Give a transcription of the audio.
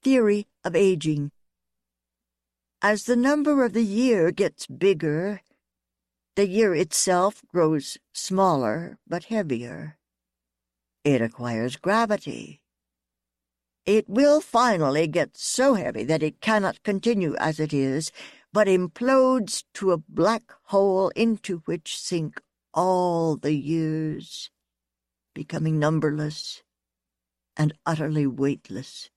theory of aging. As the number of the year gets bigger, the year itself grows smaller but heavier. It acquires gravity. It will finally get so heavy that it cannot continue as it is, but implodes to a black hole into which sink all the years, becoming numberless and utterly weightless.